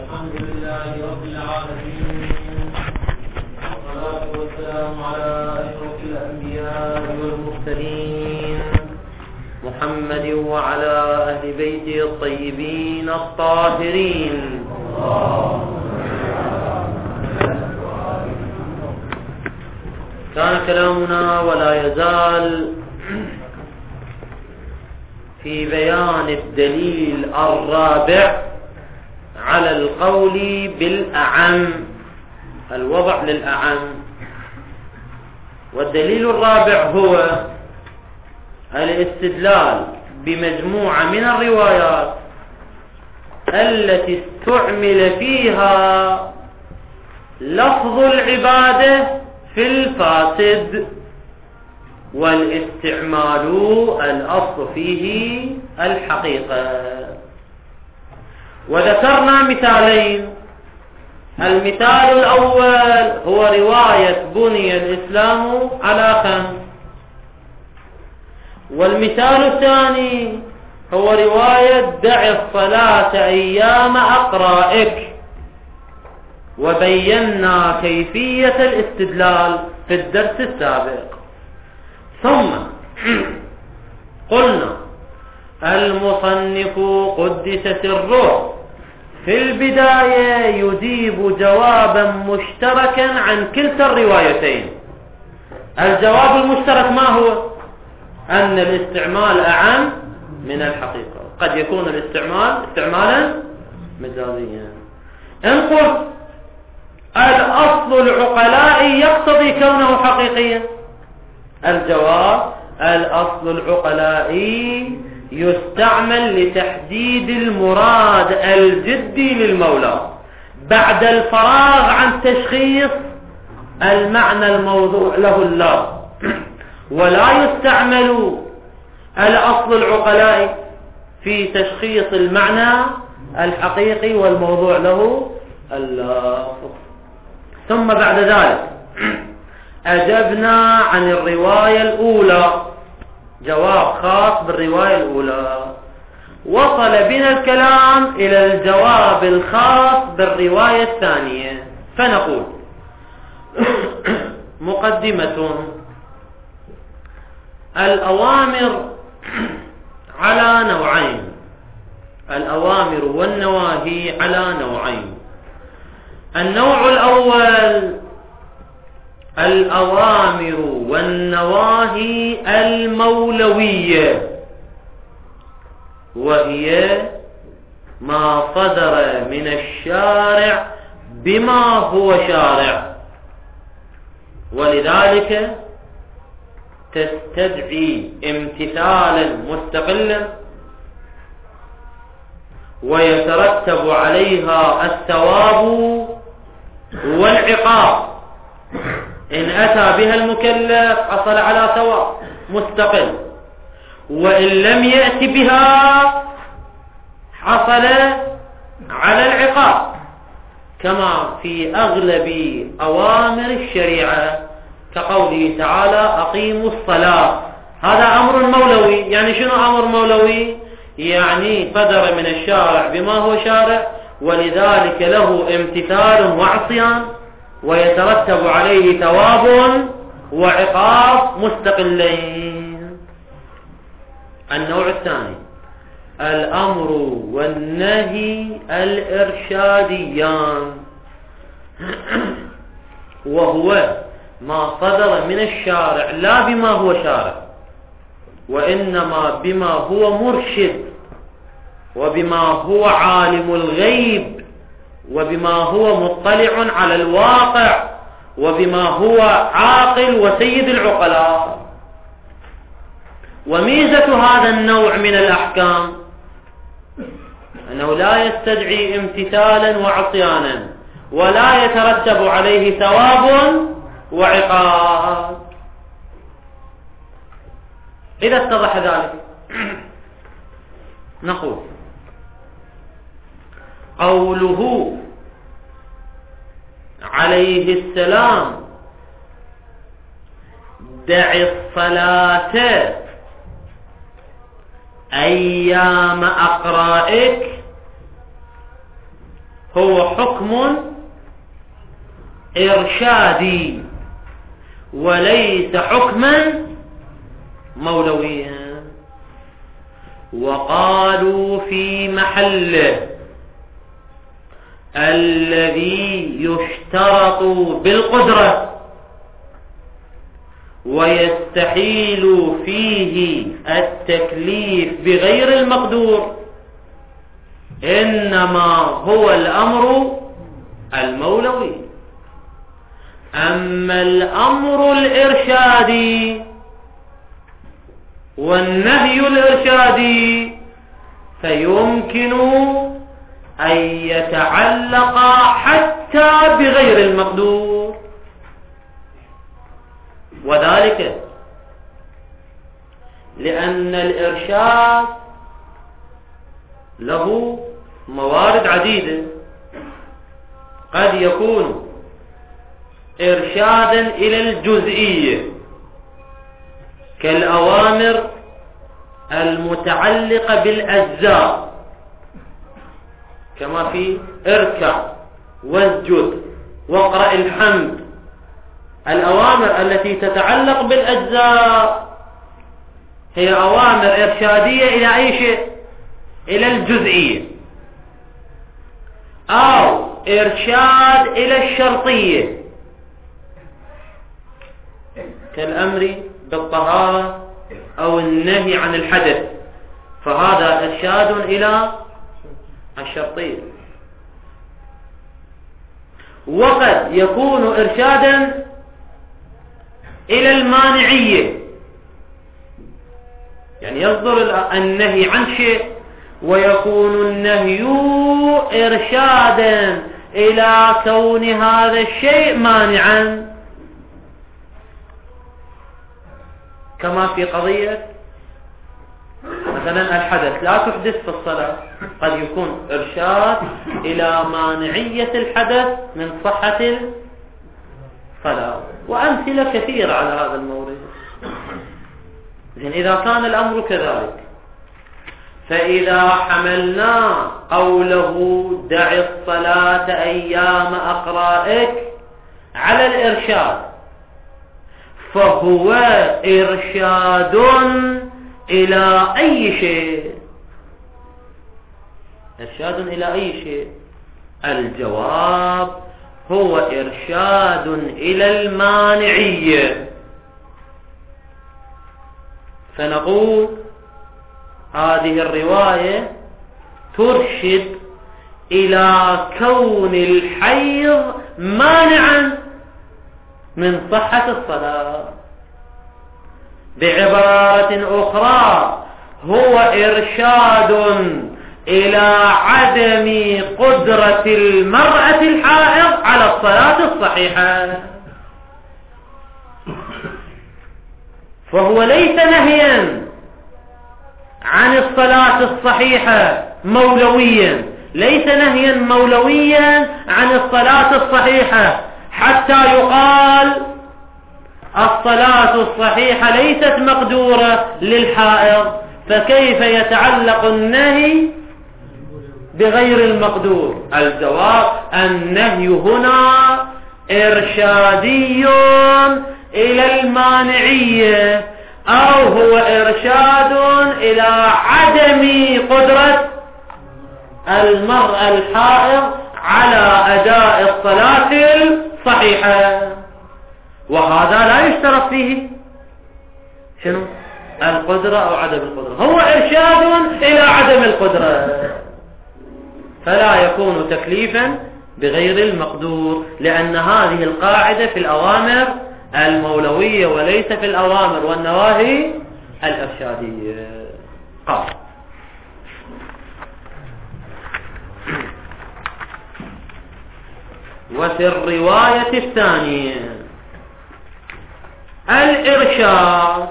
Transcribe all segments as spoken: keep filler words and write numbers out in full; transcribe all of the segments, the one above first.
الحمد لله رب العالمين، والصلاة والسلام على أشرف الأنبياء والمرسلين محمد وعلى أهل بيته الطيبين الطاهرين. كان كلامنا ولا يزال في بيان الدليل الرابع على القول بالأعم، الوضع للأعم. والدليل الرابع هو الاستدلال بمجموعة من الروايات التي استعمل فيها لفظ العبادة في الفاسد، والاستعمال الأصل فيه الحقيقة. وذكرنا مثالين. المثال الأول هو رواية بني الإسلام على خمس، والمثال الثاني هو رواية دع الصلاة أيام أقرائك. وبينا كيفية الاستدلال في الدرس السابق. ثم قلنا المصنف قدس سره في البداية يجيب جوابا مشتركا عن كلتا الروايتين. الجواب المشترك ما هو؟ أن الاستعمال أعم من الحقيقة. قد يكون الاستعمال استعمالا مجازيا. إن قلت الأصل العقلائي يقتضي كونه حقيقيا، الجواب الأصل العقلائي يستعمل لتحديد المراد الجدي للمولى بعد الفراغ عن تشخيص المعنى الموضوع له اللفظ، ولا يستعمل الأصل العقلائي في تشخيص المعنى الحقيقي والموضوع له اللفظ. ثم بعد ذلك أجبنا عن الرواية الأولى جواب خاص بالرواية الأولى. وصل بنا الكلام إلى الجواب الخاص بالرواية الثانية، فنقول مقدمة. الأوامر على نوعين، الأوامر والنواهي على نوعين. النوع الأول الأوامر والنواهي المولوية، وهي ما صدر من الشارع بما هو شارع، ولذلك تستدعي امتثالا مستقلا ويترتب عليها الثواب والعقاب. إن أتى بها المكلف حصل على ثواب مستقل، وإن لم يأتي بها حصل على العقاب، كما في أغلب أوامر الشريعة كقوله تعالى أقيموا الصلاة. هذا أمر مولوي. يعني شنو أمر مولوي؟ يعني صدر من الشارع بما هو شارع، ولذلك له امتثال وعصيان ويترتب عليه ثواب وعقاب مستقلين. النوع الثاني الأمر والنهي الإرشاديان، وهو ما صدر من الشارع لا بما هو شارع، وإنما بما هو مرشد، وبما هو عالم الغيب، وبما هو مطلع على الواقع، وبما هو عاقل وسيد العقلاء. وميزة هذا النوع من الأحكام أنه لا يستدعي امتثالا وعصيانا، ولا يترتب عليه ثواب وعقاب. إذا اتضح ذلك نقول قوله عليه السلام دع الصلاة أيام أقرائك هو حكم إرشادي وليس حكما مولويا. وقالوا في محله الذي يشترط بالقدرة ويستحيل فيه التكليف بغير المقدور إنما هو الأمر المولوي. أما الأمر الإرشادي والنهي الإرشادي فيمكن أن يتعلق حتى بغير المقدور، وذلك لأن الإرشاد له موارد عديدة. قد يكون إرشادا إلى الجزئية كالأوامر المتعلقة بالأجزاء، كما في اركع واسجد واقرأ الحمد. الأوامر التي تتعلق بالأجزاء هي أوامر إرشادية إلى أي شيء؟ إلى الجزئية. أو إرشاد إلى الشرطية كالأمر بالطهارة أو النهي عن الحدث، فهذا إرشاد إلى الشرطية. وقد يكون إرشادا إلى المانعية، يعني يصدر النهي عن شيء ويكون النهي إرشادا إلى كون هذا الشيء مانعا، كما في قضية مثلا الحدث لا تحدث في الصلاة، قد يكون إرشاد إلى مانعية الحدث من صحة الصلاة، وأمثلة كثيرة على هذا المورد. إذا كان الأمر كذلك، فإذا حملنا قوله دع الصلاة أيام أقرائك على الإرشاد، فهو إرشاد إلى أي شيء؟ إرشاد إلى أي شيء؟ الجواب هو إرشاد إلى المانعية. فنقول هذه الرواية ترشد إلى كون الحيض مانعا من صحة الصلاة. بعبارة أخرى هو إرشاد إلى عدم قدرة المرأة الحائض على الصلاة الصحيحة، فهو ليس نهيا عن الصلاة الصحيحة مولويا، ليس نهيا مولويا عن الصلاة الصحيحة حتى يقال الصلاة الصحيحة ليست مقدورة للحائض، فكيف يتعلق النهي بغير المقدور؟ الجواب النهي هنا إرشادي إلى المانعية، أو هو إرشاد إلى عدم قدرة المرأة الحائض على أداء الصلاة الصحيحة، وهذا لا يشترط فيه شنو؟ القدرة أو عدم القدرة، هو إرشاد إلى عدم القدرة، فلا يكون تكليفا بغير المقدور، لأن هذه القاعدة في الأوامر المولوية وليس في الأوامر والنواهي الإرشادية. قال وفي الرواية الثانية الإرشاد،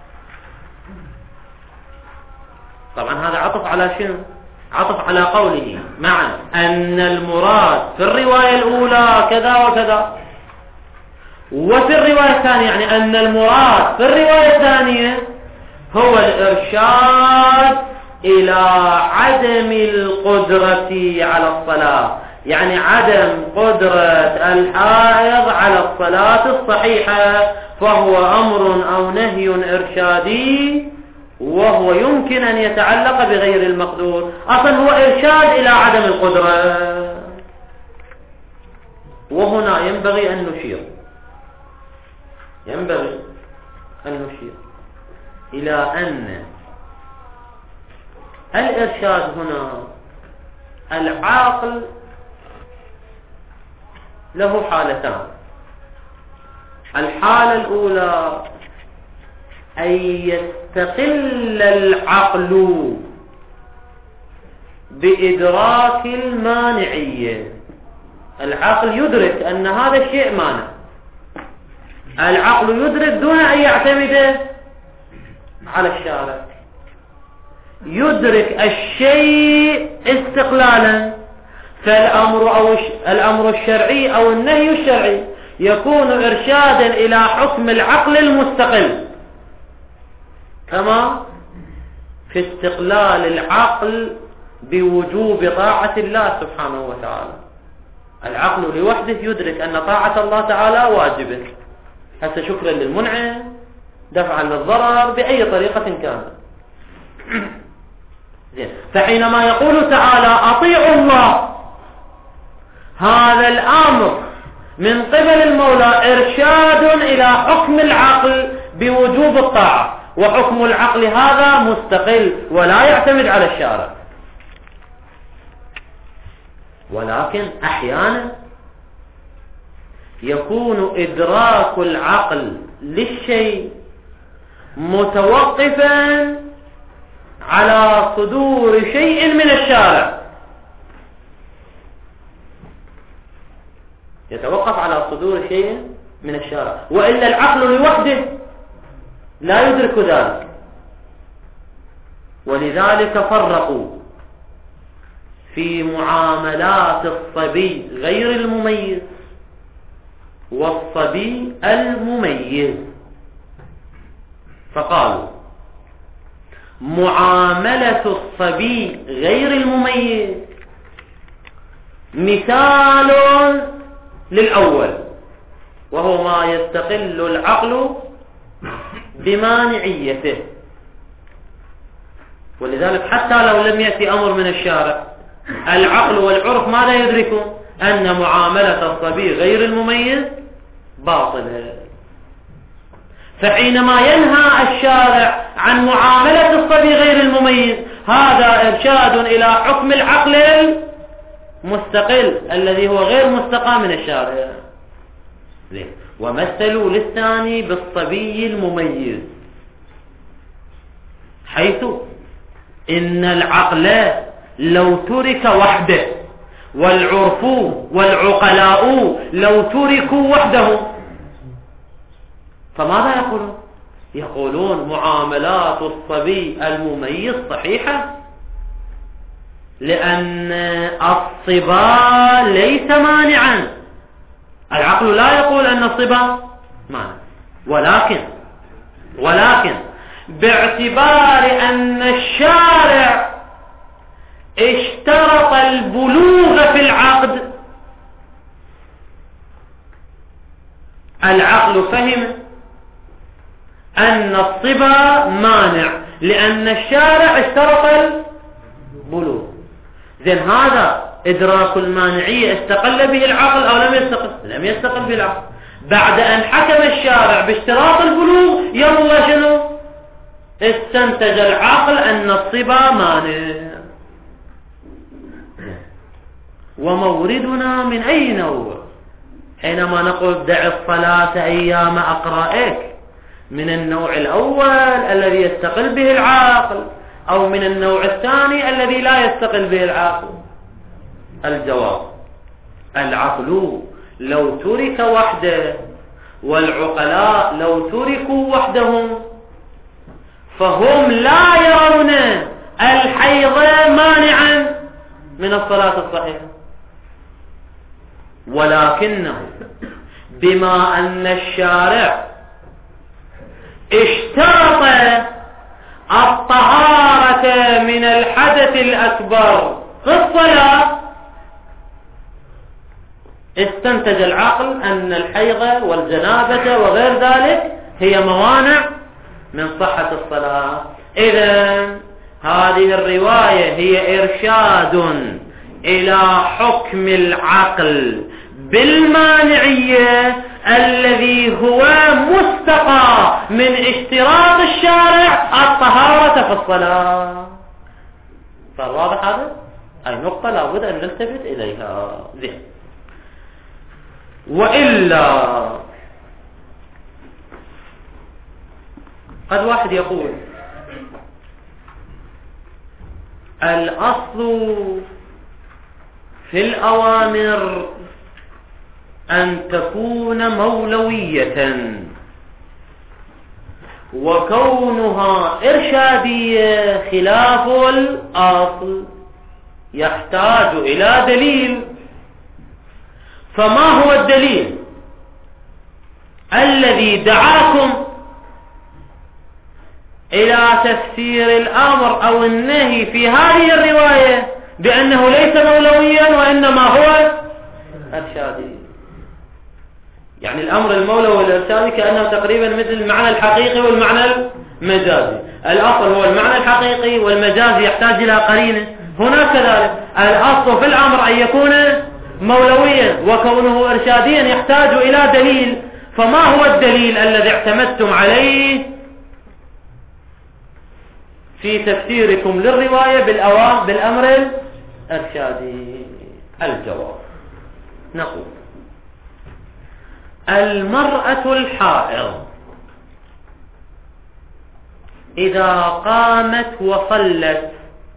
طبعا هذا عطف على شنو؟ عطف على قوله معا أن المراد في الرواية الأولى كذا وكذا، وفي الرواية الثانية يعني أن المراد في الرواية الثانية هو الإرشاد إلى عدم القدرة على الصلاة، يعني عدم قدرة الحائض على الصلاة الصحيحة، فهو أمر أو نهي إرشادي، وهو يمكن أن يتعلق بغير المقدور. أصلا هو إرشاد إلى عدم القدرة. وهنا ينبغي أن نشير ينبغي أن نشير إلى أن الإرشاد هنا العاقل له حالتان. الحالة الأولى أن يستقل العقل بإدراك المانعية. العقل يدرك أن هذا الشيء مانع، العقل يدرك دون أن يعتمد على الشارع، يدرك الشيء استقلالا. فالأمر أو الأمر الشرعي أو النهي الشرعي يكون إرشادا إلى حكم العقل المستقل، كما في استقلال العقل بوجوب طاعة الله سبحانه وتعالى. العقل لوحده يدرك أن طاعة الله تعالى واجبة، حتى شكرا للمنعم، دفعا للضرر بأي طريقة كانت. فحينما يقول تعالى أطيعوا الله، هذا الأمر من قبل المولى إرشاد إلى حكم العقل بوجوب الطاعة، وحكم العقل هذا مستقل ولا يعتمد على الشارع. ولكن أحيانا يكون إدراك العقل للشيء متوقفا على صدور شيء من الشارع، يتوقف على صدور شيء من الشارع، وإلا العقل لوحده لا يدرك ذلك. ولذلك فرقوا في معاملات الصبي غير المميز والصبي المميز، فقالوا معاملة الصبي غير المميز مثال للأول، وهو ما يستقل العقل بمانعيته. ولذلك حتى لو لم يأتي أمر من الشارع، العقل والعرف ماذا يدركون؟ أن معاملة الصبي غير المميز باطلة. فحينما ينهى الشارع عن معاملة الصبي غير المميز، هذا إرشاد إلى حكم العقل المستقل الذي هو غير مستقى من الشارع. ومثلوا للثاني بالصبي المميز، حيث إن العقل لو ترك وحده، والعرف والعقلاء لو تركوا وحدهم، فماذا يقولون؟ يقولون معاملات الصبي المميز صحيحة، لأن الصبا ليس مانعا. العقل لا يقول أن الصبا مانع، ولكن ولكن باعتبار أن الشارع اشترط البلوغ في العقد، العقل فهم أن الصبا مانع لأن الشارع اشترط البلوغ. زين، هذا إدراك المانعية استقل به العقل أو لم يستقل؟ لم يستقل به العقل. بعد أن حكم الشارع باشتراط البلوغ، يلا شنو؟ استنتج العقل أن الصبا مانع. وموردنا من أي نوع؟ حينما نقول دع الصلاة أيام أقرائك، من النوع الأول الذي يستقل به العقل، أو من النوع الثاني الذي لا يستقل به العقل؟ الجواب: العقل لو ترك وحده والعقلاء لو تركوا وحدهم فهم لا يرون الحيض مانعا من الصلاة الصحيحة، ولكنه بما أن الشارع اشترط الطهارة من الحدث الأكبر في الصلاة، استنتج العقل أن الحيض والجنابة وغير ذلك هي موانع من صحة الصلاة. إذن هذه الرواية هي إرشاد إلى حكم العقل بالمانعية الذي هو مستقى من اشتراط الشارع الطهارة في الصلاة. فالواضح هذا؟ أي نقطة لابد أن نلتفت إليها. زين. وإلا قد واحد يقول الأصل في الأوامر أن تكون مولوية، وكونها إرشادية خلاف الأصل يحتاج إلى دليل. فما هو الدليل الذي دعاكم إلى تفسير الأمر أو النهي في هذه الرواية بأنه ليس مولويا وإنما هو إرشادي؟ يعني الأمر المولوي والإرشادي كأنه تقريبا مثل المعنى الحقيقي والمعنى المجازي. الأصل هو المعنى الحقيقي والمجازي يحتاج إلى قرينة. هنا كذلك الأصل في الأمر أن يكون مولويا، وكونه إرشاديا يحتاج إلى دليل. فما هو الدليل الذي اعتمدتم عليه في تفسيركم للرواية بالأوامر بالأمر الإرشادي؟ الجواب نقول المرأة الحائض إذا قامت وصلت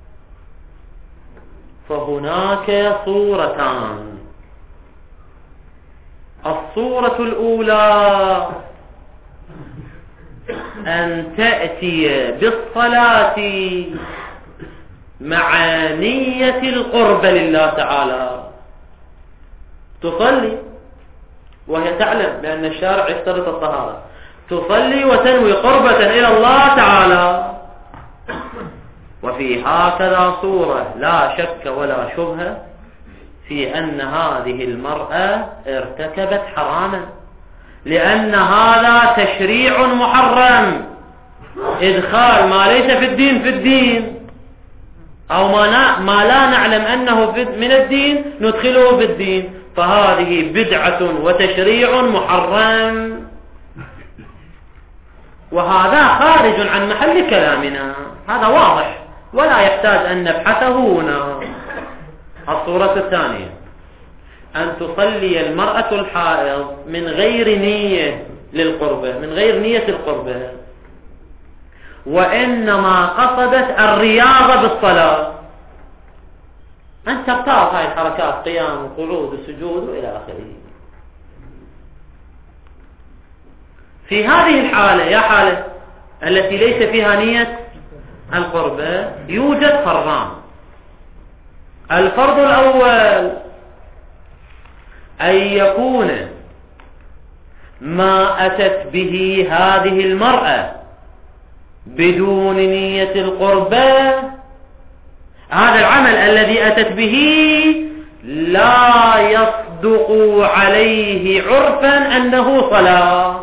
فهناك صورتان. الصورة الأولى أن تأتي بالصلاة مع نية القرب لله تعالى، تصلي وهي تعلم بأن الشارع يشترط الطهارة، تصلي وتنوي قربة إلى الله تعالى. وفي هكذا صورة لا شك ولا شبهة في أن هذه المرأة ارتكبت حراما، لأن هذا تشريع محرم، إدخال ما ليس في الدين في الدين، أو ما, ما لا نعلم أنه من الدين ندخله بالدين، فهذه بدعة وتشريع محرم، وهذا خارج عن محل كلامنا، هذا واضح ولا يحتاج أن نبحثه هنا. الصورة الثانية أن تصلي المرأة الحائض من غير نية للقربة، من غير نية القربة، وإنما قصدت الرياضة بالصلاة، أن تبتعط هاي الحركات، قيام وقعود وسجود وإلى آخره. في هذه الحالة يا حالة التي ليس فيها نية القربة يوجد فرضان. الفرض الأول أن يكون ما أتت به هذه المرأة بدون نية القربة، هذا العمل الذي أتت به لا يصدق عليه عرفا أنه صلاة،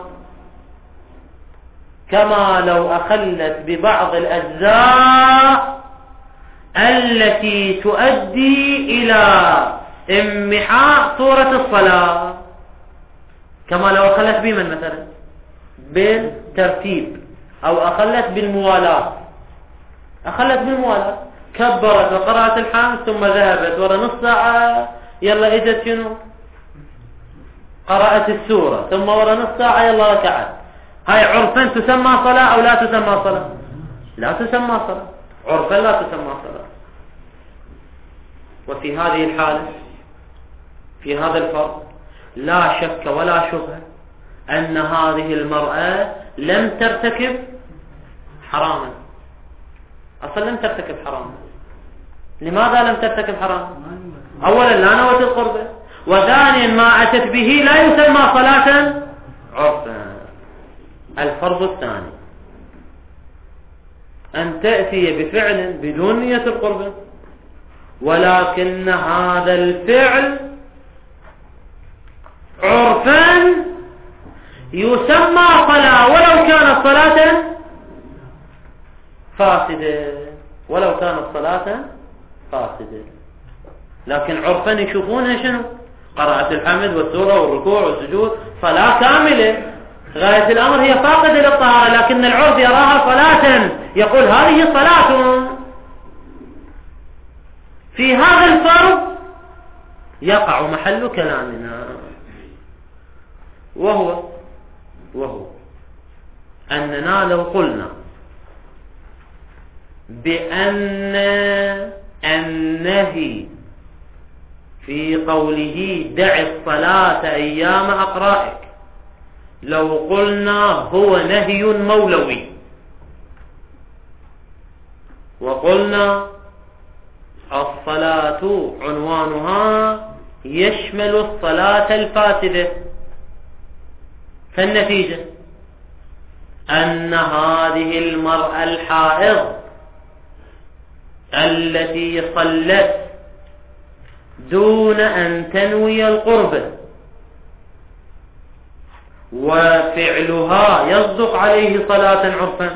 كما لو أخلت ببعض الأجزاء التي تؤدي إلى امحاء صورة الصلاة، كما لو أخلت بمن مثلا بالترتيب، أو أخلت بالموالاة، أخلت بالموالاة، كبرت وقرأت الحمد ثم ذهبت ورا نص ساعة يلا إجت شنو قرأت السورة، ثم ورا نص ساعة يلا ركعت. هاي عرفا تسمى صلاة أو لا تسمى صلاة؟ لا تسمى صلاة، عرفا لا تسمى صلاة. وفي هذه الحالة في هذا الفرق لا شك ولا شبهة أن هذه المرأة لم ترتكب حراما، أصلا لم ترتكب حراما. لماذا لم ترتكب حراما؟ أولا لا نوت القربة، وثانيا ما أتت به لا يسمى صلاة عرفا. الفرض الثاني أن تأتي بفعل بدون نية القربة، ولكن هذا الفعل عرفا يسمى صلاة ولو كانت صلاة فاسدة، ولو كانت صلاة فاسدة، لكن عرفا يشوفونها شنو؟ قراءة الحمد والسورة والركوع والسجود صلاة كاملة، غاية الأمر هي فاقدة للطهارة، لكن العرف يراها صلاة، يقول هذه صلاة. في هذا الفرض يقع محل كلامنا، وهو وهو أننا لو قلنا بأن النهي في قوله دع الصلاة أيام أقرائك، لو قلنا هو نهي مولوي، وقلنا الصلاة عنوانها يشمل الصلاة الفاسدة، فالنتيجة أن هذه المرأة الحائض التي صلت دون أن تنوي القربة وفعلها يصدق عليه صلاة عرفا،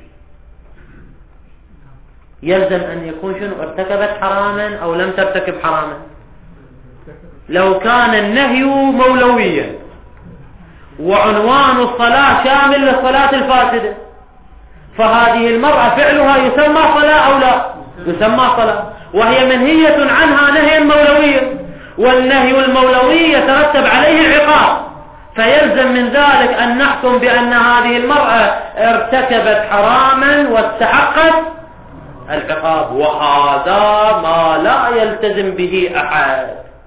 يلزم أن يكون شنو؟ ارتكبت حراما أو لم ترتكب حراما. لو كان النهي مولويا وعنوان الصلاة شامل للصلاة الفاسدة، فهذه المرأة فعلها يسمى صلاة أو لا؟ يسمى صلاة، وهي منهية عنها نهيا مولويا، والنهي المولوي يترتب عليه العقاب، فيلزم من ذلك أن نحكم بأن هذه المرأة ارتكبت حراما واستحقت العقاب، وهذا ما لا يلتزم به أحد.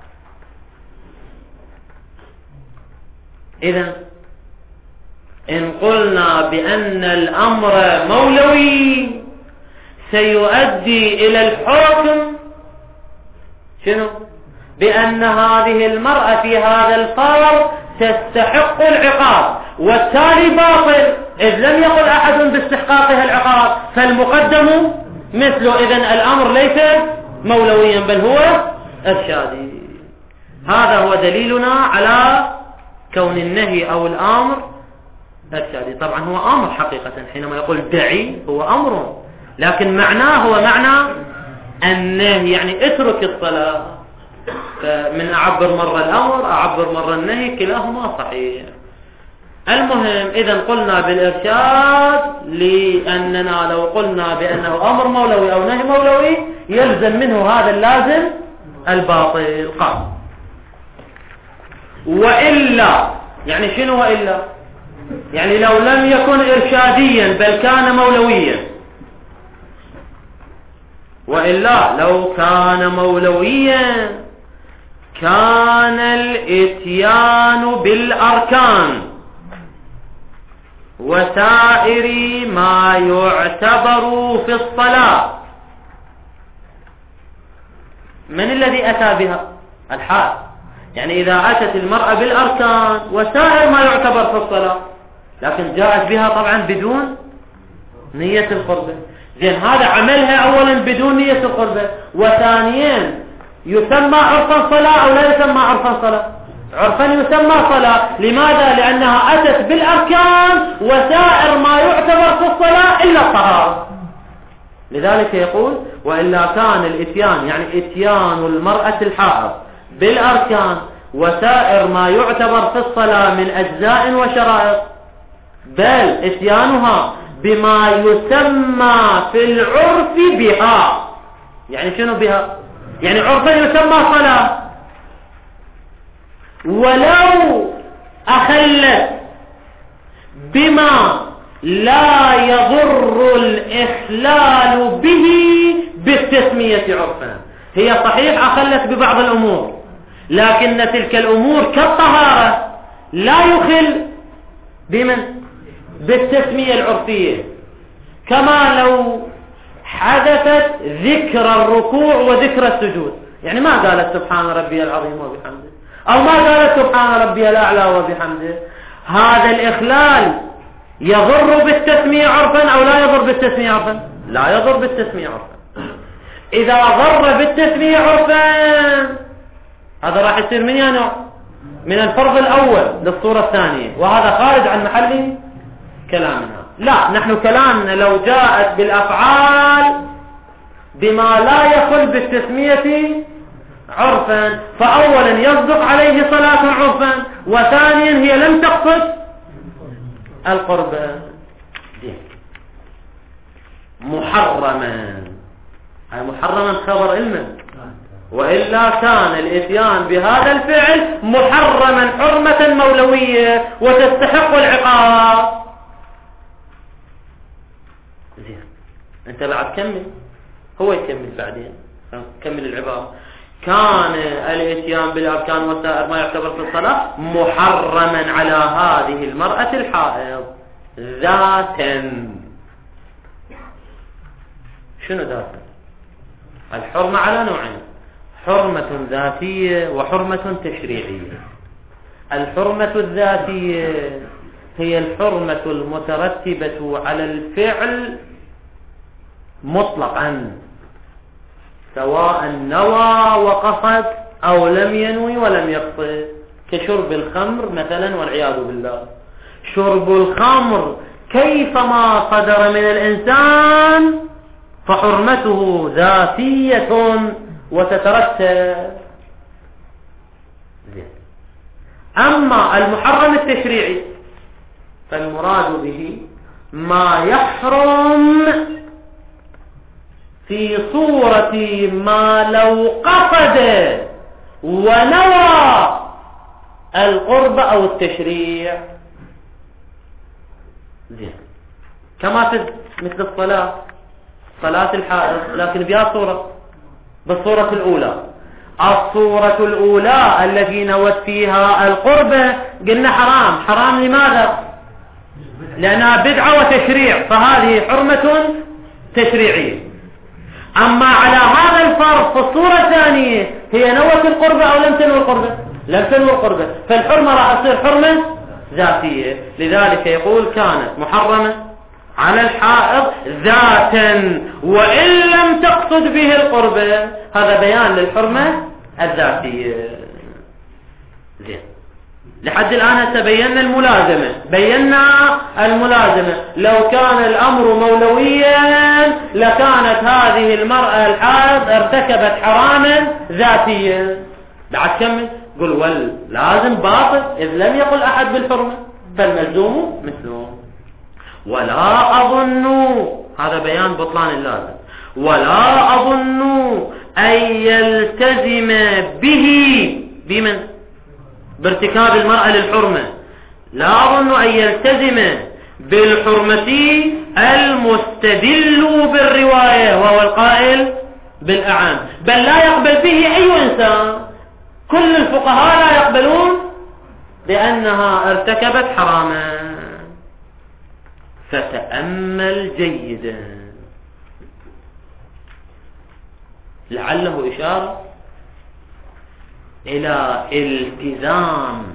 إذن إن قلنا بأن الأمر مولوي سيؤدي إلى الحكم شنو؟ بأن هذه المرأة في هذا الفرض تستحق العقاب، والتالي باطل إذ لم يقل أحد باستحقاقها العقاب، فالمقدم مثله. إذن الأمر ليس مولويا بل هو إرشادي. هذا هو دليلنا على كون النهي أو الأمر إرشادي. طبعا هو أمر حقيقة، حينما يقول دعي هو أمر، لكن معناه هو معنى النهي، يعني اترك الصلاة. من أعبر مرة الأمر أعبر مرة النهي، كلاهما صحيح. المهم إذا قلنا بالإرشاد لأننا لو قلنا بأنه أمر مولوي أو نهي مولوي يلزم منه هذا اللازم الباطل. قال وإلا، يعني شنو وإلا؟ يعني لو لم يكن إرشاديا بل كان مولويا، وإلا لو كان مولويا كان الاتيان بالأركان وسائر ما يعتبر في الصلاة. من الذي أتى بها؟ الحال. يعني إذا أتت المرأة بالأركان وسائر ما يعتبر في الصلاة، لكن جاءت بها طبعا بدون نية القربة، زين هذا عملها أولا بدون نية القربة، وثانيا يسمى عرفا صلاة أو لا يسمى عرفا صلاة؟ عرفا يسمى صلاة. لماذا؟ لأنها أتت بالأركان وسائر ما يعتبر في الصلاة إلا الطهارة. لذلك يقول وإلا كان الاتيان، يعني اتيان المرأة الحائض بالأركان وسائر ما يعتبر في الصلاة من أجزاء وشرائط، بل اتيانها بما يسمى في العرف بها. يعني شنو بها؟ يعني عرفا يسمى صلاة، ولو أخلت بما لا يضر الإخلال به بالتسمية عرفا. هي صحيح أخلت ببعض الأمور، لكن تلك الأمور كالطهارة لا يخل بمن؟ بالتسمية العرفية. كما لو حدثت ذكر الركوع وذكر السجود، يعني ما قالت سبحان ربي العظيم وبحمده، أو ما قالت سبحان ربي الأعلى وبحمده، هذا الإخلال يضر بالتسمية عرفا أو لا يضر بالتسمية عرفا؟ لا يضر بالتسمية عرفا. إذا ضر بالتسمية عرفا هذا راح يصير من نوع؟ من الفرض الأول للصورة الثانية، وهذا خارج عن محل كلامنا. لا، نحن كلامنا لو جاءت بالأفعال بما لا يخل بالتسمية عرفا، فأولا يصدق عليه صلاة عرفا، وثانيا هي لم تقصد القرب. محرما، هاي محرما خبر علما، وإلا كان الاتيان بهذا الفعل محرما حرمة مولوية وتستحق العقاب. زين، انت بعد كمل، هو يكمل بعدين، كمل العبارة. كان الاتيان بالاركان وسائر ما يعتبر في الصلاة محرما على هذه المرأة الحائض ذاتا. شنو ذاتا؟ الحرمة على نوعين، حرمة ذاتية وحرمة تشريعية. الحرمة الذاتية هي الحرمة المترتبة على الفعل مطلقا، سواء نوى وقصد أو لم ينوي ولم يقصد، كشرب الخمر مثلا والعياذ بالله. شرب الخمر كيفما صدر من الإنسان فحرمته ذاتية وتترتب. أما المحرم التشريعي فالمراد به ما يحرم في صورة ما لو قصد ونوى القرب أو التشريع. زين، كما مثل الصلاة، صلاة الحائض، لكن بها صورة، بالصورة الأولى. الصورة الأولى التي نوت فيها القربة قلنا حرام. حرام لماذا؟ لأنها بدعة وتشريع، فهذه حرمة تشريعية. أما على هذا الفرض في الصورة الثانية هي نوت القربة أو لم تنوي القربة؟ لم تنوي القربة، فالحرمة راح تصير حرمة ذاتية. لذلك يقول كانت محرمة على الحائض ذاتا وإن لم تقصد به القربة. هذا بيان للحرمة الذاتية. زين، لحد الآن تبينا الملازمة، بينا الملازمة. لو كان الأمر مولويا لكانت هذه المرأة الحائض ارتكبت حراما ذاتيا. بعد كمل، قل ول لازم باطل إذ لم يقل أحد بالحرمة، فالملزوم مثله. ولا أظن، هذا بيان بطلان اللازم، ولا أظن أن يلتزم به بمن؟ بارتكاب المرأة للحرمة. لا أظن أن يلتزم بالحرمة المستدل بالرواية وهو القائل بالأعان، بل لا يقبل به أي إنسان. كل الفقهاء لا يقبلون بأنها ارتكبت حراما. فتأمل جيدا، لعله إشارة إلى التزام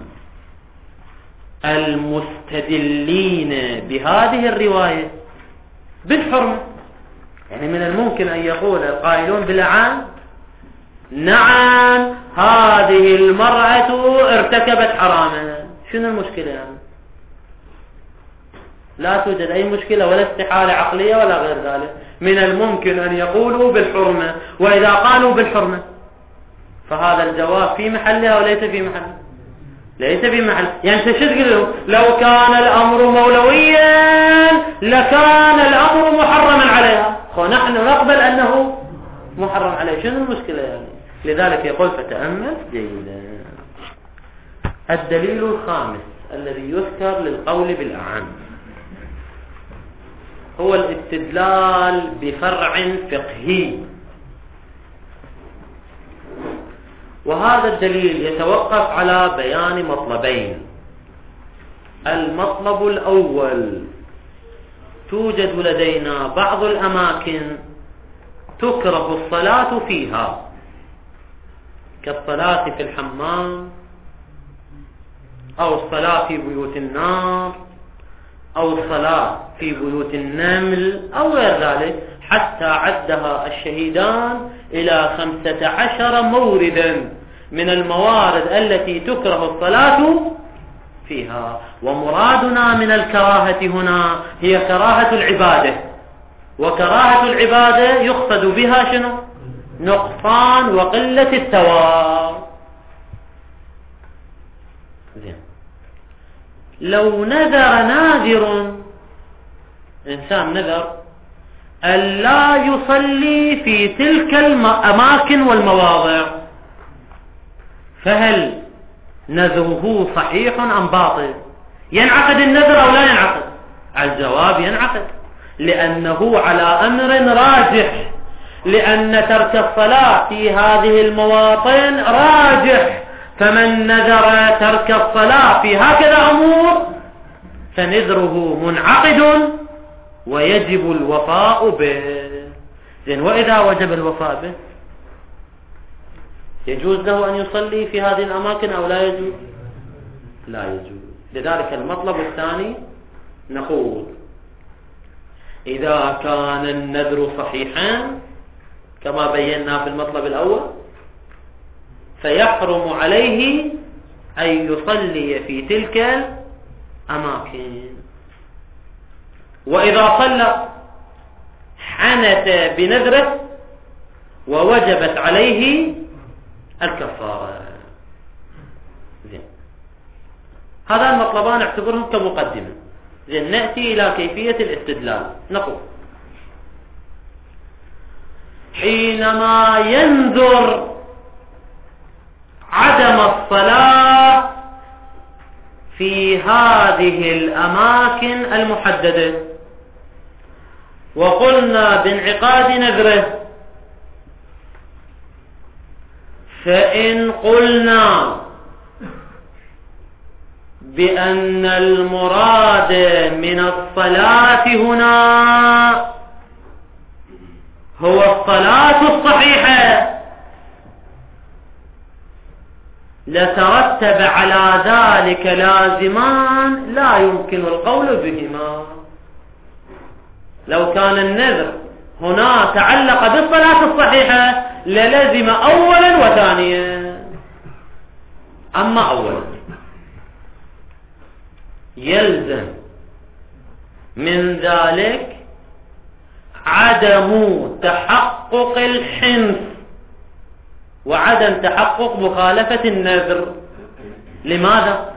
المستدلين بهذه الرواية بالحرمة. يعني من الممكن أن يقول القائلون بالأعان نعم هذه المرأة ارتكبت حراما، شنو المشكلة يعني؟ لا توجد أي مشكلة ولا استحالة عقلية ولا غير ذلك. من الممكن أن يقولوا بالحرمة، وإذا قالوا بالحرمة فهذا الجواب في محله وليس في محله، ليس في محل. يعني انت شو تقول له؟ لو كان الأمر مولويا لكان الأمر محرما عليها، ونحن نقبل أنه محرم عليه، شنو المشكلة يعني؟ لذلك يقول فتأمل جيدا. الدليل الخامس الذي يذكر للقول بالأعان هو الاستدلال بفرع فقهي، وهذا الدليل يتوقف على بيان مطلبين. المطلب الأول، توجد لدينا بعض الأماكن تكره الصلاة فيها، كالصلاة في الحمام أو الصلاة في بيوت النار أو الصلاة في بيوت النمل أو غير ذلك، حتى عدها الشهيدان إلى خمسة عشر موردا من الموارد التي تكره الصلاة فيها. ومرادنا من الكراهة هنا هي كراهة العبادة، وكراهة العبادة يقصد بها شنو؟ نقصان وقلة الثواب. زين. لو نذر ناذر، إنسان نذر ألا يصلي في تلك الأماكن والمواضع، فهل نذره صحيح أم باطل؟ ينعقد النذر أو لا ينعقد؟ الجواب ينعقد، لأنه على أمر راجح، لأن ترك الصلاة في هذه المواطن راجح. فمن نذر ترك الصلاة في هكذا أمور فنذره منعقد ويجب الوفاء به. زين. وإذا وجب الوفاء به يجوز له أن يصلي في هذه الأماكن أو لا يجوز؟ لا يجوز. لذلك المطلب الثاني نقول إذا كان النذر صحيحا كما بينا في المطلب الأول فيحرم عليه أن يصلي في تلك الأماكن. وإذا صلى حنث بنذره ووجبت عليه الكفارة. زين. هذا المطلبان اعتبرهم كمقدمة. زين. نأتي إلى كيفية الاستدلال. نقول حينما ينذر عدم الصلاة في هذه الأماكن المحددة، وقلنا بانعقاد نذره، فإن قلنا بأن المراد من الصلاة هنا هو الصلاة الصحيحة لترتب على ذلك لازمان لا يمكن القول بهما. لو كان النذر هنا تعلق بالصلاة الصحيحة للزم أولا وثانيا. أما أولا يلزم من ذلك عدم تحقق الحنث وعدم تحقق مخالفة النذر. لماذا؟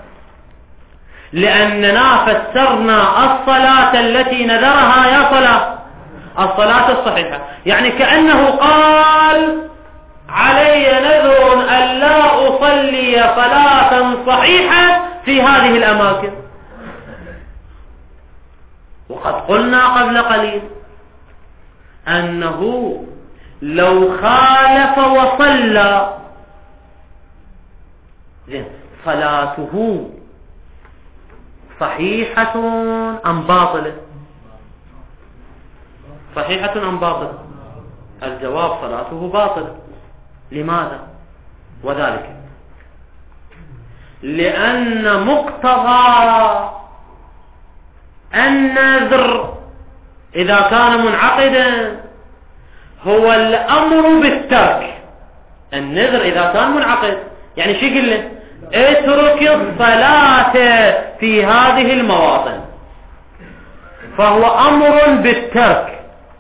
لأننا فسرنا الصلاة التي نذرها يا صلاة الصلاة الصحيحة، يعني كأنه قال علي نذر أن لا أصلي صلاة صحيحة في هذه الأماكن. وقد قلنا قبل قليل أنه لو خالف وصلى زين صلاته صحيحة أم باطلة؟ صحيحة أم باطلة؟ الجواب صلاته باطلة. لماذا؟ وذلك لأن مقتضى النذر إذا كان منعقدا هو الأمر بالترك. النذر إذا كان منعقد يعني شو يقول له؟ اترك الصلاة في هذه المواطن، فهو أمر بالترك.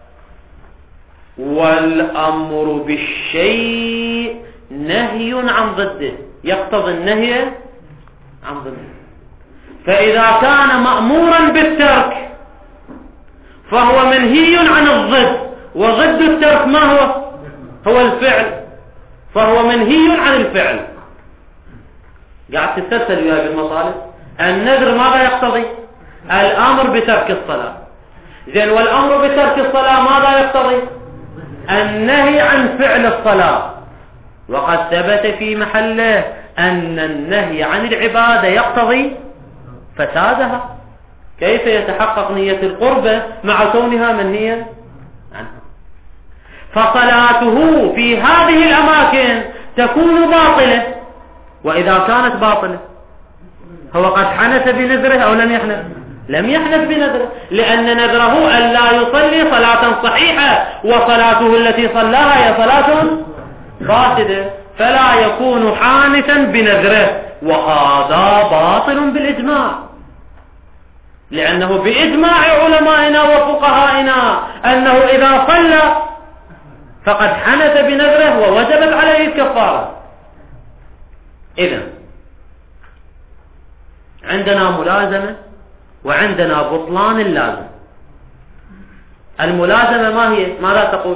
والأمر بالشيء نهي عن ضده، يقتضي النهي عن ضده. فإذا كان مأمورا بالترك فهو منهي عن الضد، وضد الترك ما هو؟ هو الفعل، فهو منهي عن الفعل. قاعد تستسهل وياي بالمطالب. النذر ماذا يقتضي؟ الأمر بترك الصلاة. زين، والأمر بترك الصلاة ماذا يقتضي؟ النهي عن فعل الصلاة. وقد ثبت في محله أن النهي عن العبادة يقتضي فسادها. كيف يتحقق نية القربة مع كونها منهيا عنها؟ فصلاته في هذه الأماكن تكون باطلة. وإذا كانت باطلة هو قد حنث بنذره أو لم يحنث؟ لم يحنث بنذره، لأن نذره أن لا يصلي صلاة صحيحة، وصلاته التي صلاها هي صلاة فاسدة. فلا يكون حانثا بنذره، وهذا باطل بالإجماع، لأنه بإجماع علمائنا وفقهائنا أنه إذا صلى فقد حنث بنذره ووجبت عليه الكفارة. إذن عندنا ملازمة وعندنا بطلان اللازم. الملازمة ما هي؟ ماذا تقول؟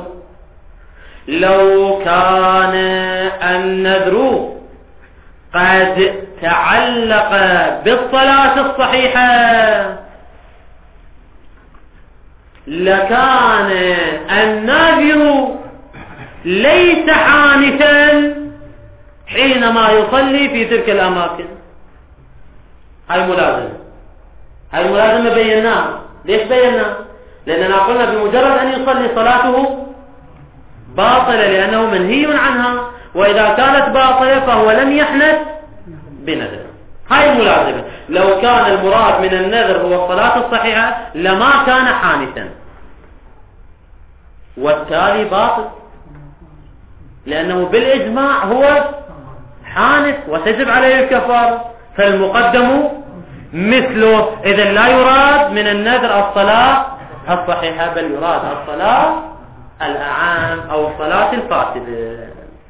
لو كان النذر قد تعلق بالصلاة الصحيحة لكان الناذر ليس حانثا حينما يصلي في تلك الأماكن. هاي ملازمة، هاي ملازمة بيناها. ليش بيناها؟ لأننا قلنا بمجرد أن يصلي صلاته باطلة لأنه منهي عنها، وإذا كانت باطلة فهو لم يحنث بنذر. هاي ملازمة. لو كان المراد من النذر هو الصلاة الصحيحة لما كان حانثا، والتالي باطل لأنه بالإجماع هو حانث وتجب عليه الكفارة، فالمقدم مثله. إذن لا يراد من النذر الصلاة الصحيحة، بل يراد الصلاة الأعام أو الصلاة الفاسدة.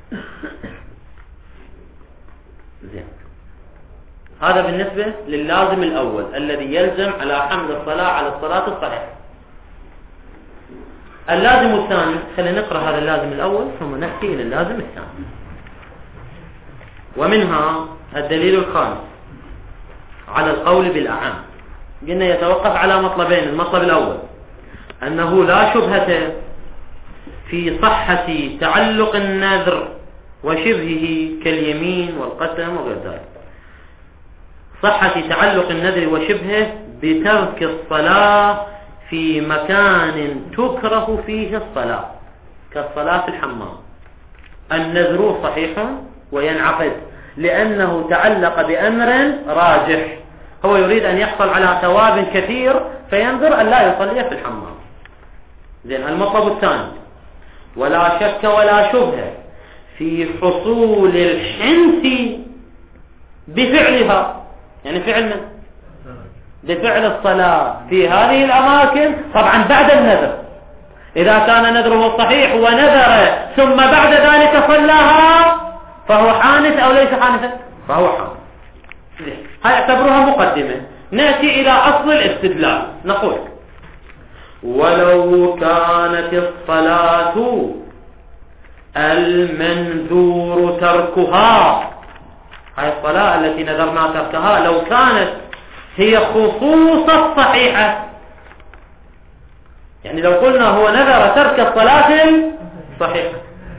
زين، هذا بالنسبة لللازم الأول الذي يلزم على حمل الصلاة على الصلاة الصحيحة. اللازم الثاني، خلينا نقرأ هذا اللازم الأول ثم نحكي إلى اللازم الثاني. ومنها الدليل الخامس على القول بالأعام. قلنا يتوقف على مطلبين. المطلب الأول أنه لا شبهة في صحة تعلق النذر وشبهه كاليمين والقسم وغير ذلك. صحة تعلق النذر وشبهه بترك الصلاة في مكان تكره فيه الصلاة كالصلاة في الحمام. النذر صحيح وينعقد لأنه تعلق بأمر راجح، هو يريد أن يحصل على ثواب كثير فينذر أن لا يصلي في الحمام. زين، المطلب الثاني ولا شك ولا شبهة في حصول الحنث بفعلها، يعني فعل من؟ بفعل الصلاة في هذه الأماكن، طبعا بعد النذر. إذا كان نذره صحيح ونذر ثم بعد ذلك صلاها فهو حانث أو ليس حانثا؟ فهو حانث. هاي اعتبروها مقدمة. نأتي إلى أصل الاستدلال. نقول ولو كانت الصلاة المنذور تركها، هاي الصلاة التي نذرنا تركها، لو كانت هي خصوص الصحيحة، يعني لو قلنا هو نذر ترك الصلاة الصحيحة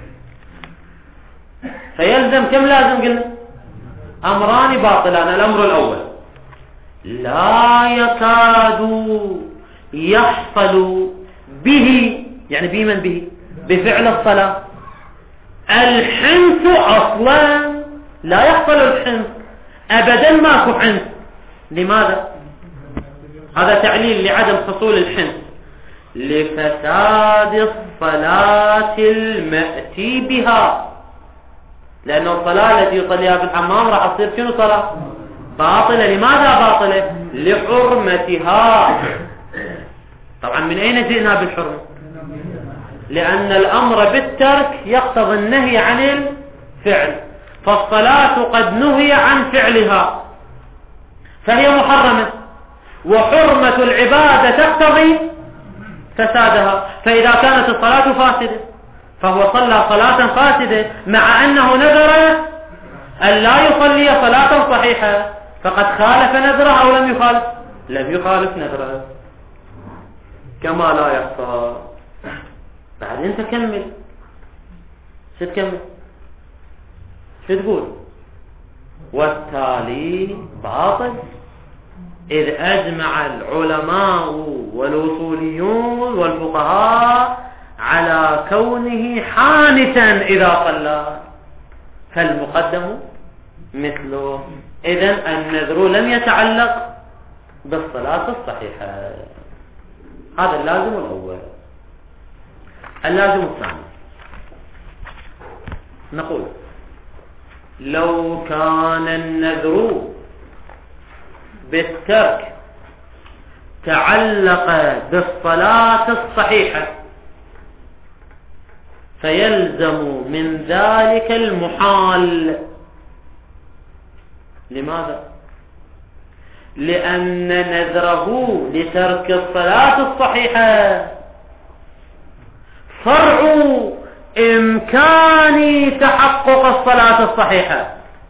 فيلزم كم لازم؟ قلنا أمران باطلان. الأمر الأول لا يكاد يحصل به، يعني بمن به؟ بفعل الصلاة الحنث أصلا، لا يحصل الحنث أبدا، ماكو حنث. لماذا؟ هذا تعليل لعدم حصول الحنث، لفساد الصلاة المأتي بها، لأن الصلاة التي يصليها في الحمام راح تصير شنو؟ صلاة باطلة. لماذا باطلة؟ لحرمتها. طبعا من أين جئنا بالحرمة؟ لأن الأمر بالترك يقتضي النهي عن الفعل، فالصلاة قد نهي عن فعلها فهي محرمة، وحرمة العبادة تقتضي فسادها. فإذا كانت الصلاة فاسدة فهو صلى صلاة فاسدة مع أنه نذر أن لا يصلي صلاة صحيحة، فقد خالف نذره أو لم يخالف؟ لم يخالف نذره، كما لا يحصى. بعدين تكمل، شو تكمل؟ شو تقول؟ والتالي باطل، إذ أجمع العلماء والوصوليون والفقهاء على كونه حانثا إذا صلى، فالمقدم مثله. إذن النذر لم يتعلق بالصلاة الصحيحة. هذا اللازم الأول. اللازم الثاني نقول لو كان النذر بالترك تعلق بالصلاة الصحيحة فيلزم من ذلك المحال. لماذا؟ لأن نذره لترك الصلاة الصحيحة فرع إمكان تحقق الصلاة الصحيحة.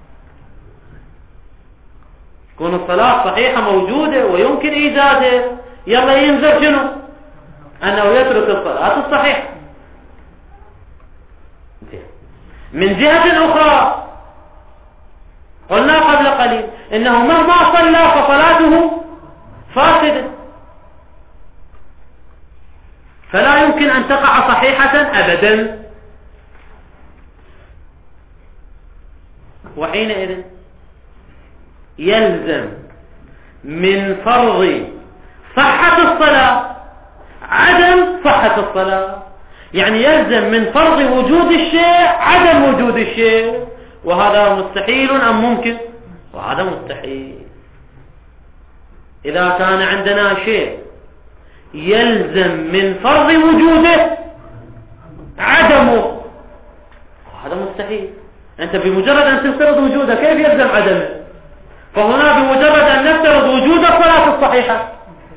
تكون الصلاة صحيحة موجودة ويمكن إيجادها، يلا ينذر شنو؟ أنه يترك الصلاة الصحيحة. من جهة أخرى قلنا قبل قليل إنه مهما صلى فصلاته فاسدة، فلا يمكن أن تقع صحيحة أبدا. وحينئذ يلزم من فرض صحة الصلاة عدم صحة الصلاة، يعني يلزم من فرض وجود الشيء عدم وجود الشيء، وهذا مستحيل أم ممكن؟ وهذا مستحيل. إذا كان عندنا شيء يلزم من فرض وجوده عدمه، هذا مستحيل. أنت بمجرد أن تفترض وجوده كيف يلزم عدمه؟ فهنا بمجرد أن نفترض وجود الصلاة الصحيحة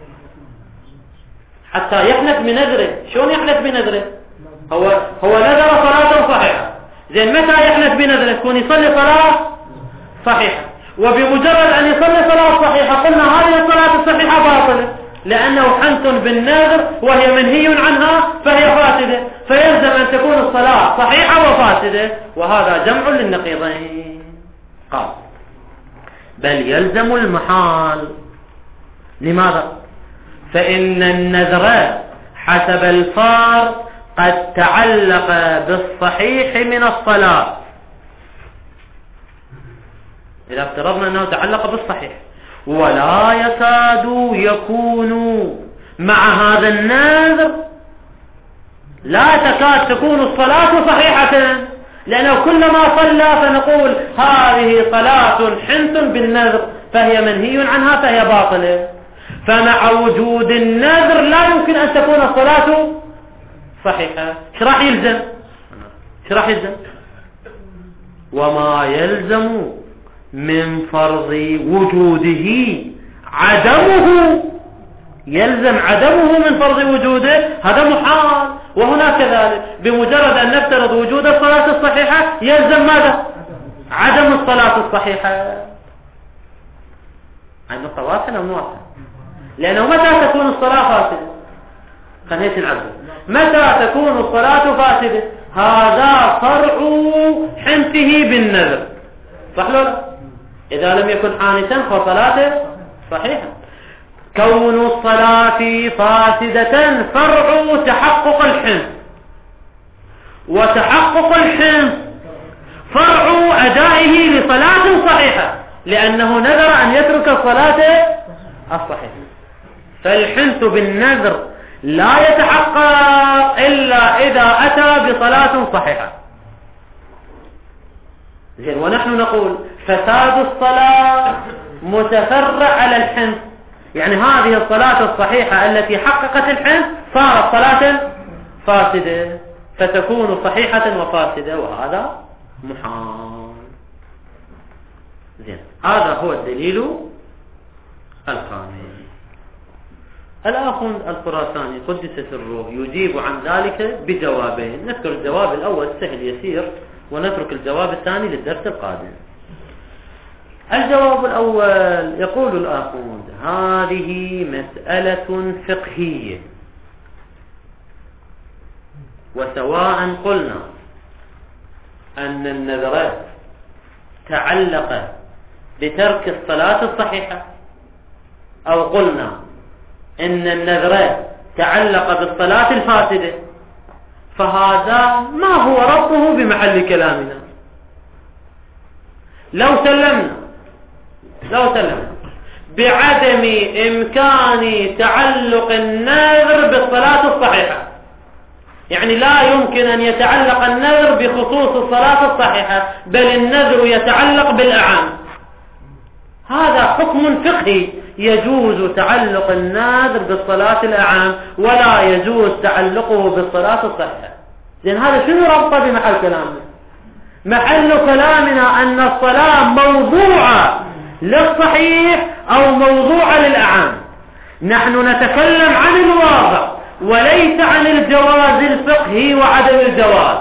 حتى يحنث بنذره. شلون يحنث بنذره؟ هو هو نذر صلاة صحيحة، زين متى يحنث بنذره؟ يكون يصلي صلاة صحيحة، وبمجرد أن يصلي صلاة صحيحة قلنا هذه الصلاة الصحيحة باطلة، لأنه حنث بالنذر وهي منهي عنها فهي فاسدة، فيلزم أن تكون الصلاة صحيحة وفاسدة، وهذا جمع للنقيضين. قال بل يلزم المحال. لماذا؟ فإن النذر حسب الفار قد تعلق بالصحيح من الصلاة. إذا افترضنا أنه تعلق بالصحيح ولا يكاد يكون مع هذا النذر، لا تكاد تكون الصلاة صحيحة، لأنه كلما صلى فنقول هذه صلاة حنث بالنذر فهي منهي عنها فهي باطلة. فمع وجود النذر لا يمكن أن تكون الصلاة صحيحة. ايش راح يلزم؟ ايش راح يلزم؟ وما يلزم من فرض وجوده عدمه، يلزم عدمه من فرض وجوده، هذا محال. وهنا كذلك بمجرد أن نفترض وجود الصلاة الصحيحة يلزم ماذا؟ عدم الصلاة الصحيحة. عند الطواصل أو نواصل؟ لأنه متى تكون الصلاة فاسدة؟ خلينا نعرف متى تكون الصلاة فاسدة. هذا فرع حنثه بالنذر، صح لا؟ إذا لم يكن حانثا فصلاته صحيحة. كون الصلاة فاسدة فرع تحقق الحنث، وتحقق الحنث فرع أدائه لصلاة صحيحة، لأنه نذر أن يترك الصلاة الصحيحة. فالحنث بالنذر لا يتحقق إلا إذا أتى بصلاة صحيحة. زين، ونحن نقول فساد الصلاة متفرع على الحنث، يعني هذه الصلاة الصحيحة التي حققت الحنث صارت صلاة فاسدة، فتكون صحيحة وفاسدة، وهذا محال. زين، هذا هو الدليل الخامس. الأخ الخراساني قدس سره يجيب عن ذلك بجوابين، نذكر الجواب الأول سهل يسير ونترك الجواب الثاني للدرس القادم. الجواب الأول يقول الآخوند هذه مسألة فقهية، وسواء قلنا أن النذر تعلق بترك الصلاة الصحيحة أو قلنا إن النذر تعلق بالصلاة الفاسدة، فهذا ما هو ربطه بمحل كلامنا. لو سلمنا لو سلمنا بعدم إمكان تعلق النذر بالصلاة الصحيحة، يعني لا يمكن أن يتعلق النذر بخصوص الصلاة الصحيحة، بل النذر يتعلق بالأعم. هذا حكم فقهي، يجوز تعلق النذر بالصلاة الأعم ولا يجوز تعلقه بالصلاة الصحيحة. لأن هذا شنو ربطه بمحل كلامنا؟ محل كلامنا أن الصلاة موضوعة للصحيح أو موضوعة للأعم. نحن نتكلم عن الواقع وليس عن الجواز الفقهي وعدم الجواز.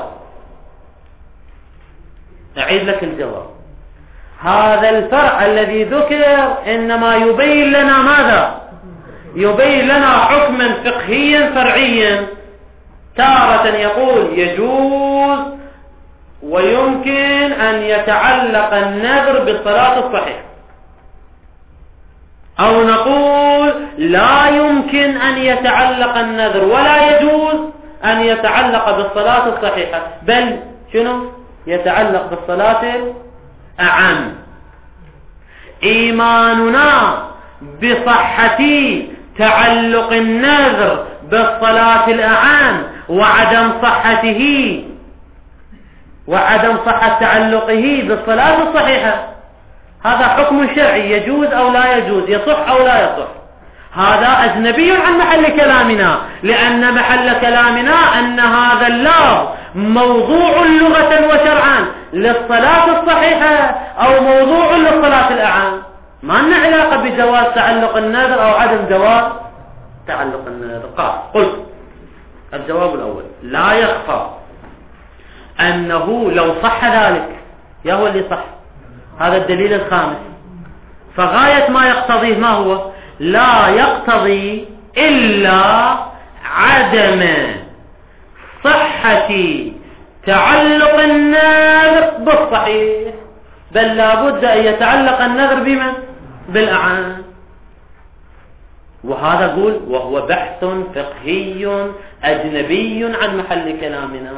أعيد لك الجواب. هذا الفرع الذي ذكر إنما يبين لنا ماذا؟ يبين لنا حكما فقهيا فرعيا. تارة يقول يجوز ويمكن أن يتعلق النذر بالصلاة الصحيحة، أو نقول لا يمكن أن يتعلق النذر ولا يجوز أن يتعلق بالصلاة الصحيحة، بل شنو؟ يتعلق بالصلاة الأعم. إيماننا بصحة تعلق النذر بالصلاة الأعم وعدم صحته وعدم صحة تعلقه بالصلاة الصحيحة، هذا حكم شرعي يجوز أو لا يجوز، يصح أو لا يصح. هذا أجنبي عن محل كلامنا، لأن محل كلامنا أن هذا اللفظ موضوع لغة وشرعا للصلاة الصحيحة أو موضوع للصلاة الأعم. ما لنا علاقة بجواز تعلق النذر أو عدم جواز تعلق النذر. قال قلت الجواب الأول لا يخفى أنه لو صح ذلك، يا هو اللي صح، هذا الدليل الخامس، فغاية ما يقتضيه ما هو؟ لا يقتضي إلا عدم صحة تعلق النذر بالصحيح، بل لابد أن يتعلق النذر بمن؟ بالأعم. وهذا قول وهو بحث فقهي أجنبي عن محل كلامنا.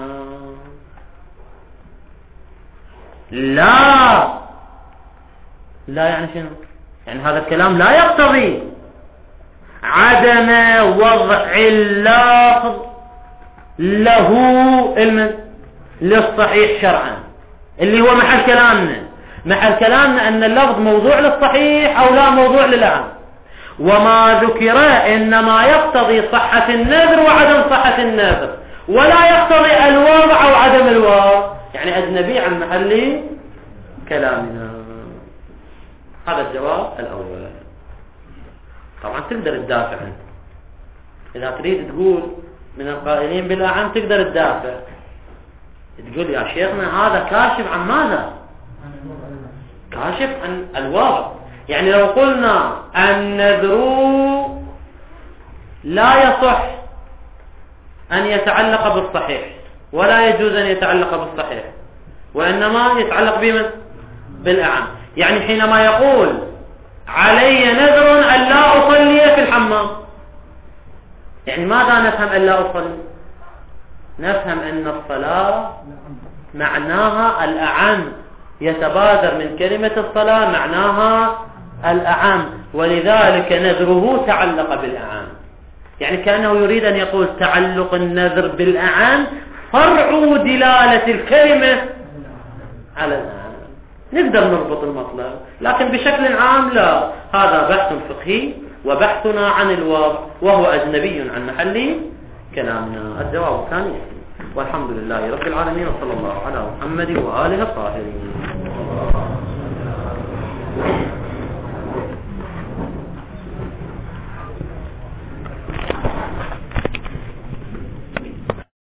لا لا يعني شنو؟ يعني هذا الكلام لا يقتضي عدم وضع اللفظ له المن للصحيح شرعا، اللي هو محل كلامنا. محل كلامنا أن اللفظ موضوع للصحيح أو لا موضوع للأعم. وما ذكر إنما يقتضي صحة النذر وعدم صحة النذر، ولا يقتضي الوضع أو عدم الوضع، يعني أجنبي عن محل كلامنا. هذا الجواب الأول. طبعا تقدر تدافع عنه إذا تريد تقول من القائلين بالأعم، تقدر تدافع تقول يا شيخنا هذا كاشف عن ماذا؟ كاشف عن الواقع. يعني لو قلنا النذر لا يصح أن يتعلق بالصحيح ولا يجوز أن يتعلق بالصحيح، وإنما يتعلق بمن؟ بالأعم. يعني حينما يقول علي نذر أن لا أصلي في الحمام، يعني ماذا نفهم أن لا أصلي؟ نفهم أن الصلاة معناها الأعم، يتبادر من كلمة الصلاة معناها الأعم، ولذلك نذره تعلق بالأعم. يعني كأنه يريد أن يقول تعلق النذر بالأعم فرع دلالة الكلمة على الأعم. نقدر نربط المطلب، لكن بشكل عام لا. هذا بحث فقهي وبحثنا عن الواقع، وهو أجنبي عن محل كلامنا. الجواب الثاني. والحمد لله رب العالمين، وصلى الله على محمد وآله الطاهرين.